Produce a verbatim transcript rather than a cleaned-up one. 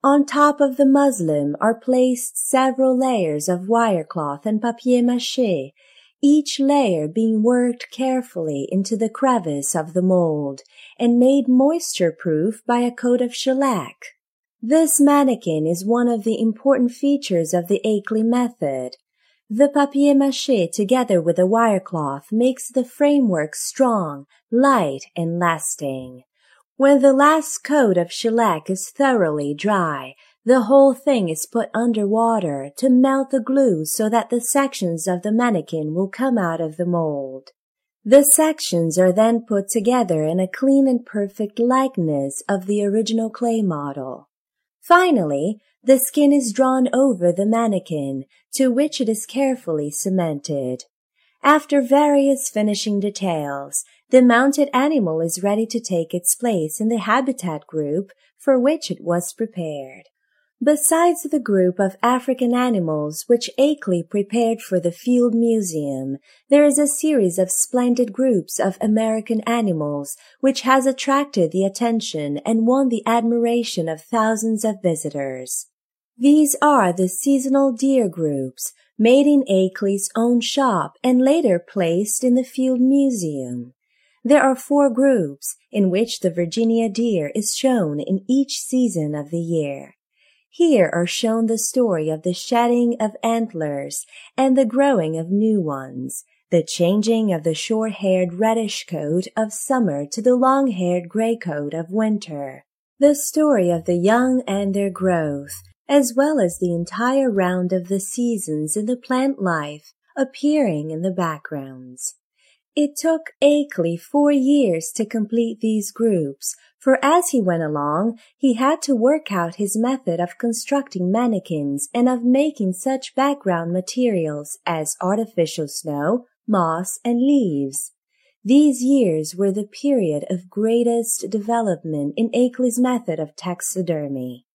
On top of the muslin are placed several layers of wire cloth and papier-mâché, each layer being worked carefully into the crevice of the mold and made moisture-proof by a coat of shellac. This mannequin is one of the important features of the Akeley method. The papier-mâché together with the wire cloth makes the framework strong, light, and lasting. When the last coat of shellac is thoroughly dry, the whole thing is put under water to melt the glue so that the sections of the mannequin will come out of the mold. The sections are then put together in a clean and perfect likeness of the original clay model. Finally, the skin is drawn over the mannequin, to which it is carefully cemented. After various finishing details, the mounted animal is ready to take its place in the habitat group for which it was prepared. Besides the group of African animals which Akeley prepared for the Field Museum, there is a series of splendid groups of American animals which has attracted the attention and won the admiration of thousands of visitors. These are the seasonal deer groups, made in Akeley's own shop and later placed in the Field Museum. There are four groups, in which the Virginia deer is shown in each season of the year. Here are shown the story of the shedding of antlers and the growing of new ones, the changing of the short-haired reddish coat of summer to the long-haired gray coat of winter, the story of the young and their growth, as well as the entire round of the seasons in the plant life appearing in the backgrounds. It took Akeley four years to complete these groups, for as he went along, he had to work out his method of constructing mannequins and of making such background materials as artificial snow, moss, and leaves. These years were the period of greatest development in Akeley's method of taxidermy.